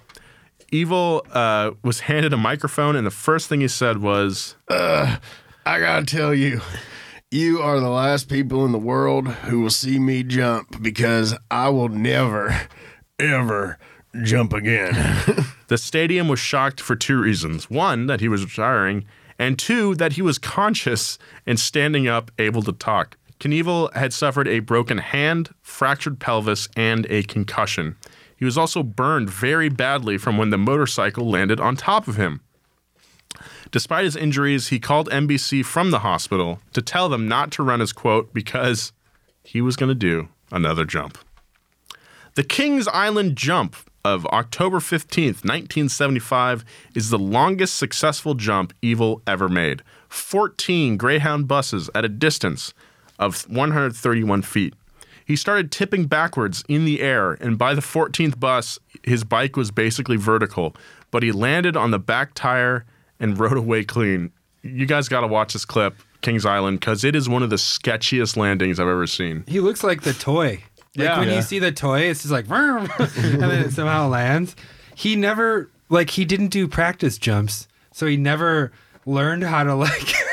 Evel was handed a microphone, and the first thing he said was, I gotta tell you, you are the last people in the world who will see me jump, because I will never, ever jump again. The stadium was shocked for two reasons. One, that he was retiring, and two, that he was conscious and standing up, able to talk. Knievel had suffered a broken hand, fractured pelvis, and a concussion. He was also burned very badly from when the motorcycle landed on top of him. Despite his injuries, he called NBC from the hospital to tell them not to run his quote because he was going to do another jump. The Kings Island jump of October 15th, 1975 is the longest successful jump Evel ever made. 14 Greyhound buses at a distance of 131 feet. He started tipping backwards in the air, and by the 14th bus, his bike was basically vertical, but he landed on the back tire and rode away clean. You guys got to watch this clip, Kings Island, because it is one of the sketchiest landings I've ever seen. He looks like the toy. Like when you see the toy, it's just like, and then it somehow lands. He never, he didn't do practice jumps, so he never learned how to,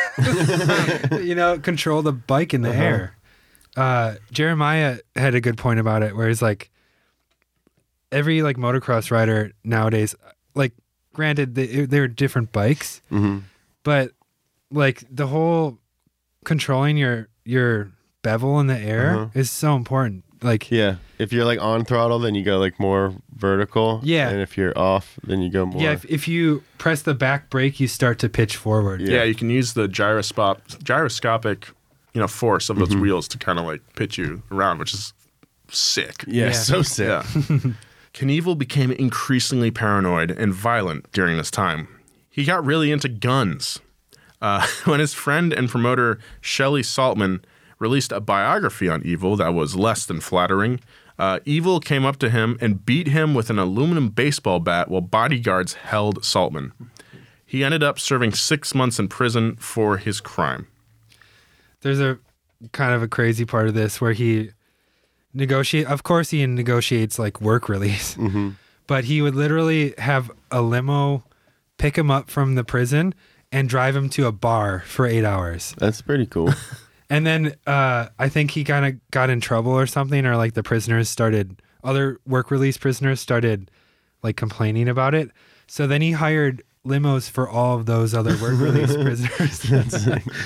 control the bike in the air. Jeremiah had a good point about it, where he's like, every motocross rider nowadays, granted they're different bikes, but the whole controlling your bevel in the air is so important. If you're on throttle, then you go more vertical. Yeah. And if you're off, then you go more. Yeah, if you press the back brake, you start to pitch forward. Yeah, you can use the gyroscopic, force of those wheels to kind of pitch you around, which is sick. Yeah, so sick. Yeah. Knievel became increasingly paranoid and violent during this time. He got really into guns. When his friend and promoter Shelley Saltman released a biography on Evil that was less than flattering, Evil came up to him and beat him with an aluminum baseball bat while bodyguards held Saltman. He ended up serving 6 months in prison for his crime. There's a kind of a crazy part of this where he negotiates work release, but he would literally have a limo pick him up from the prison and drive him to a bar for 8 hours. That's pretty cool. And then I think he kind of got in trouble or something, or other work release prisoners started complaining about it. So then he hired limos for all of those other work release prisoners.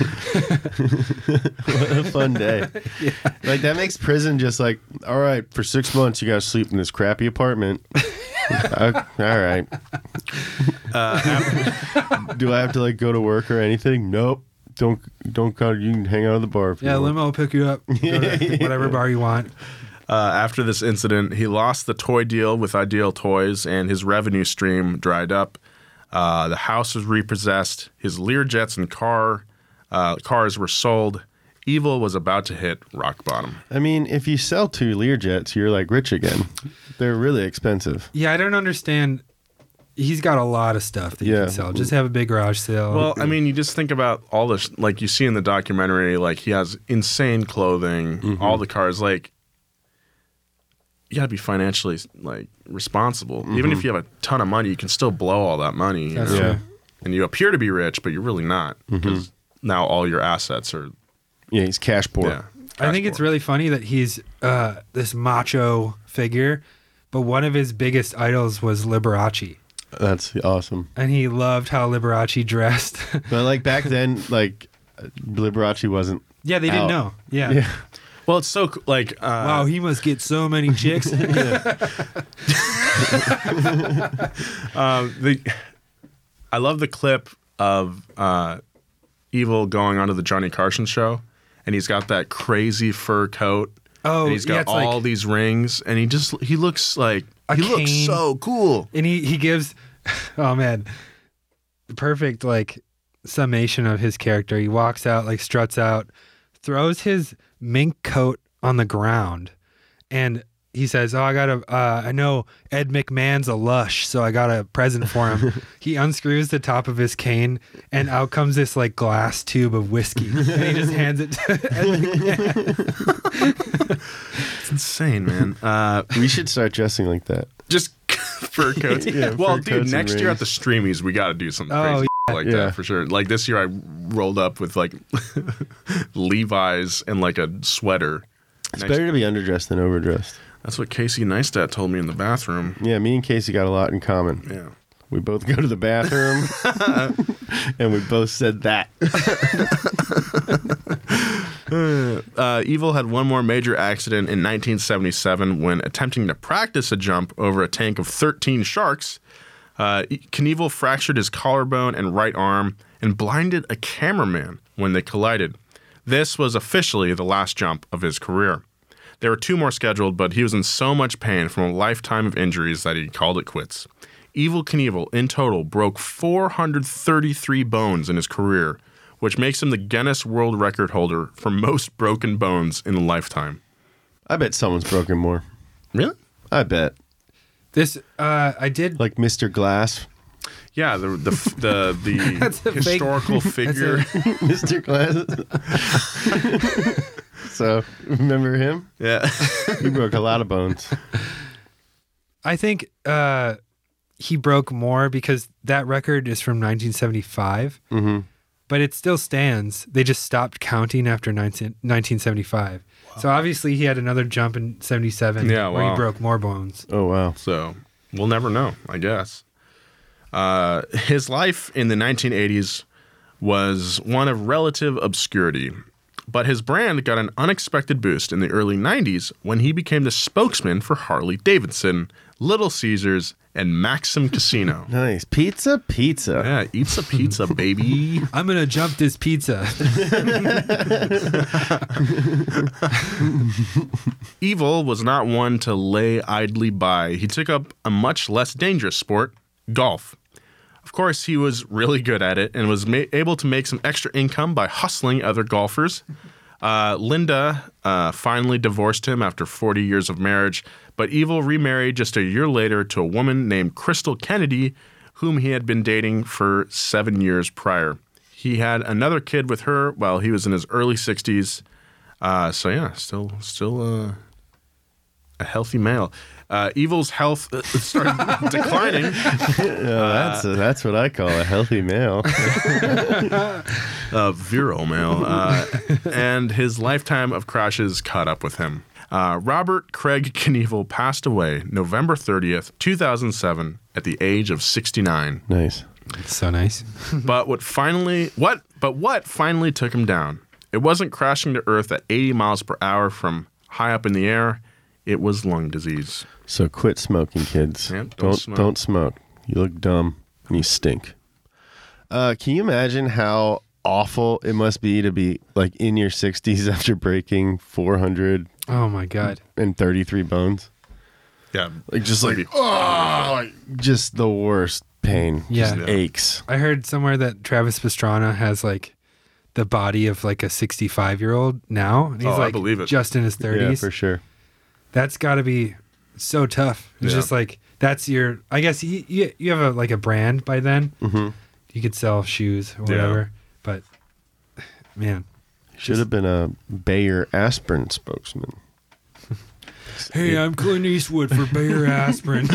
What a fun day. Yeah. That makes prison just all right, for 6 months you got to sleep in this crappy apartment. All right. Do I have to go to work or anything? Nope. Don't go. You can hang out at the bar. If you want. Limo will pick you up. Go to whatever bar you want. After this incident, he lost the toy deal with Ideal Toys, and his revenue stream dried up. The house was repossessed. His Learjets and cars were sold. Evil was about to hit rock bottom. I mean, if you sell 2 Learjets, you're rich again. They're really expensive. Yeah, I don't understand. He's got a lot of stuff that you can sell. Just have a big garage sale. Well, I mean, you just think about all this, you see in the documentary, he has insane clothing, all the cars, you got to be financially, responsible. Even if you have a ton of money, you can still blow all that money. That's true. And you appear to be rich, but you're really not, because now all your assets are... Yeah, he's cash poor. Yeah, I think it's really funny that he's this macho figure, but one of his biggest idols was Liberace. That's awesome. And he loved how Liberace dressed. But back then, Liberace wasn't. Yeah, they didn't know. Yeah. Well, it's so wow, he must get so many chicks. I love the clip of Evil going onto the Johnny Carson show, and he's got that crazy fur coat. Oh, and he's got all these rings, and he looks looks so cool. And he gives, oh man, the perfect summation of his character. He walks out, struts out, throws his mink coat on the ground, and he says, I know Ed McMahon's a lush, so I got a present for him. He unscrews the top of his cane, and out comes this glass tube of whiskey, and he just hands it to Ed McMahon. It's insane, man. We should start dressing like that. Just fur coats. Well, dude, next year at the Streamies, we got to do something crazy that for sure. This year I rolled up with Levi's and a sweater. It's better to be underdressed than overdressed. That's what Casey Neistat told me in the bathroom. Yeah, me and Casey got a lot in common. Yeah. We both go to the bathroom, and we both said that. Evil had one more major accident in 1977 when attempting to practice a jump over a tank of 13 sharks. Knievel fractured his collarbone and right arm and blinded a cameraman when they collided. This was officially the last jump of his career. There were 2 more scheduled, but he was in so much pain from a lifetime of injuries that he called it quits. Evel Knievel, in total, broke 433 bones in his career, which makes him the Guinness World Record holder for most broken bones in a lifetime. I bet someone's broken more. Really? I bet. This I did like Mr. Glass. Yeah, the That's a historical figure, Mr. Glass. So remember him? Yeah, he broke a lot of bones. I think he broke more because that record is from 1975, but it still stands. They just stopped counting after 1975. Wow. So obviously he had another jump in 77 where he broke more bones. Oh, wow. So we'll never know, I guess. His life in the 1980s was one of relative obscurity, but his brand got an unexpected boost in the early 90s when he became the spokesman for Harley Davidson, Little Caesars, and Maxim Casino. Nice. Pizza. Yeah, eat some pizza, baby. I'm going to jump this pizza. Evil was not one to lay idly by. He took up a much less dangerous sport, golf. Of course, he was really good at it and was able to make some extra income by hustling other golfers. Linda finally divorced him after 40 years of marriage, but Evil remarried just a year later to a woman named Crystal Kennedy, whom he had been dating for 7 years prior. He had another kid with her while he was in his early 60s. So yeah, still a healthy male. Evil's health started declining. That's what I call a healthy male. A virile male. And his lifetime of crashes caught up with him. Robert Craig Knievel passed away November 30th, 2007 at the age of 69. Nice. It's so nice. But what finally took him down? It wasn't crashing to earth at 80 miles per hour from high up in the air. It was lung disease. So quit smoking, kids. Yep, Don't smoke. You look dumb and you stink. Can you imagine how awful it must be to be like in your 60s after breaking 400? Oh my God. And 33 bones? Yeah. Just the worst pain. Yeah. Just aches. I heard somewhere that Travis Pastrana has like the body of like a 65-year-old now. And he's I like believe it. just in his 30s. Yeah, for sure. That's got to be so tough. It's just like, that's your, I guess you have a brand by then. Mm-hmm. You could sell shoes or whatever. But man. Should have been a Bayer aspirin spokesman. Hey, I'm Clint Eastwood for Bayer aspirin.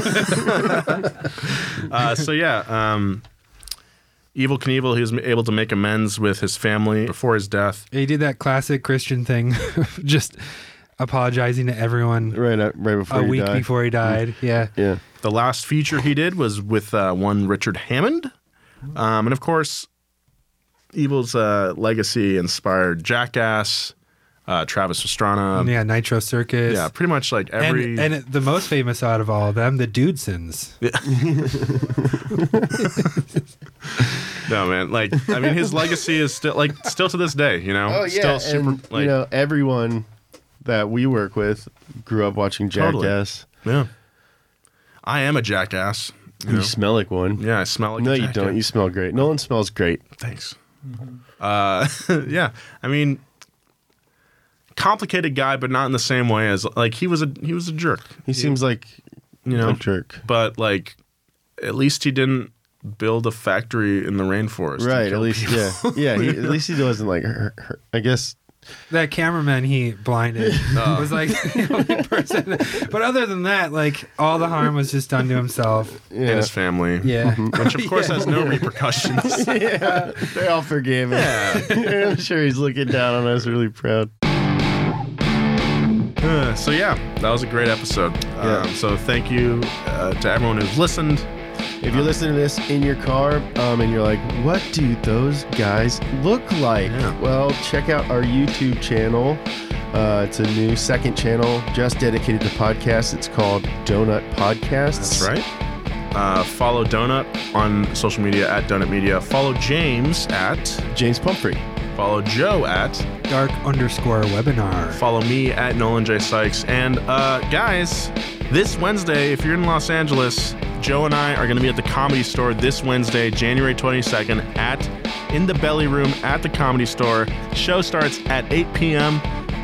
Evel Knievel, he was able to make amends with his family before his death. He did that classic Christian thing, just apologizing to everyone right before a week before he died. Yeah. The last feature he did was with one Richard Hammond, and of course, Evil's legacy inspired Jackass, Travis Pastrana. Yeah, Nitro Circus. Yeah, pretty much like every... And the most famous out of all of them, the Dudesons. Yeah. No, man. Like, I mean, his legacy is still to this day, you know? Oh, yeah. Still super, and, everyone that we work with grew up watching Jackass. Totally. Yeah. I am a jackass. You smell like one. Yeah, I smell like a jackass. jackass. No, you don't. You smell great. Nolan smells great. Thanks. Yeah. I mean, complicated guy, but not in the same way as like he was a jerk. He seems like a jerk. But like at least he didn't build a factory in the rainforest. Right. At least yeah. At least he wasn't like hurt. I guess that cameraman he blinded was like the only person. But other than that, like all the harm was just done to himself and his family. Yeah. Which of course has no repercussions. Yeah. They all forgave him. Yeah. I'm sure he's looking down on us really proud. So yeah, that was a great episode. So thank you to everyone who's listened. If you're listening to this in your car and you're like, what do those guys look like? Yeah. Well, check out our YouTube channel. It's a new second channel just dedicated to podcasts. It's called Donut Podcasts. That's right. Follow Donut on social media at Donut Media. Follow James at James Pumphrey. Follow Joe at Dark_webinar. Follow me at Nolan J. Sykes. And guys, this Wednesday, if you're in Los Angeles, Joe and I are going to be at the Comedy Store this Wednesday, January 22nd, in the Belly Room at the Comedy Store. Show starts at 8 p.m.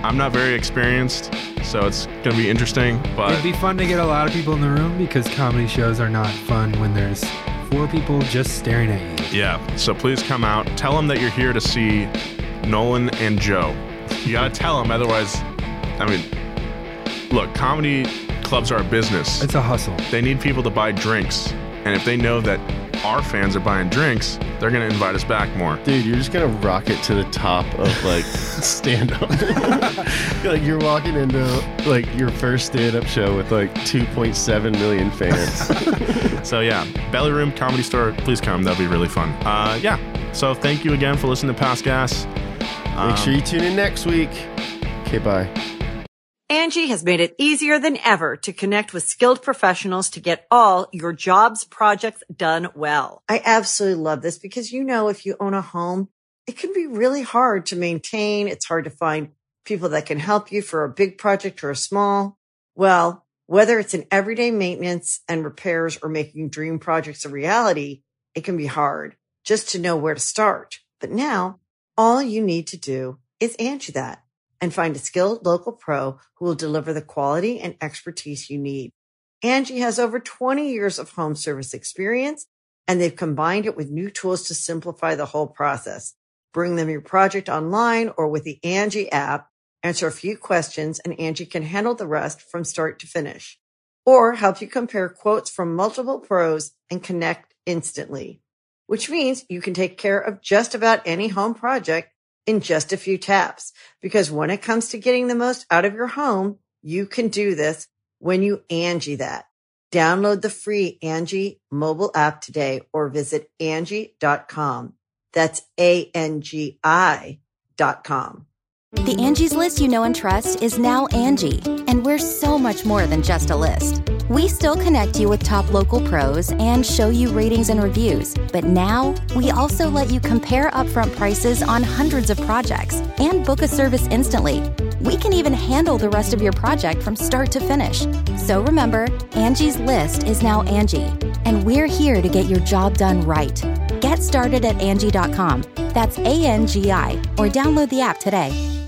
I'm not very experienced, so it's going to be interesting. But it'd be fun to get a lot of people in the room because comedy shows are not fun when there's 4 people just staring at you. Yeah, so please come out. Tell them that you're here to see Nolan and Joe. You got to tell them, otherwise, I mean, look, comedy clubs are a business. It's a hustle. They need people to buy drinks. And if they know that our fans are buying drinks, they're going to invite us back more. Dude, you're just going to rocket to the top of, like, stand-up. Like, you're walking into, like, your first stand-up show with, like, 2.7 million fans. So, yeah, Belly Room Comedy Store, please come. That'll be really fun. Yeah, so thank you again for listening to Past Gas. Make sure you tune in next week. Okay, bye. Angie has made it easier than ever to connect with skilled professionals to get all your jobs projects done well. I absolutely love this because, you know, if you own a home, it can be really hard to maintain. It's hard to find people that can help you for a big project or a small. Well, whether it's in everyday maintenance and repairs or making dream projects a reality, it can be hard just to know where to start. But now all you need to do is Angie that and find a skilled local pro who will deliver the quality and expertise you need. Angie has over 20 years of home service experience, and they've combined it with new tools to simplify the whole process. Bring them your project online or with the Angie app, answer a few questions, and Angie can handle the rest from start to finish. Or help you compare quotes from multiple pros and connect instantly, which means you can take care of just about any home project in just a few taps. Because when it comes to getting the most out of your home, you can do this when you Angie that. Download the free Angie mobile app today or visit Angie.com. That's ANGI.com. The Angie's List you know and trust is now Angie, and we're so much more than just a list. We still connect you with top local pros and show you ratings and reviews, but now we also let you compare upfront prices on hundreds of projects and book a service instantly. We can even handle the rest of your project from start to finish. So remember, Angie's List is now Angie, and we're here to get your job done right. Get started at Angie.com. That's ANGI, or download the app today.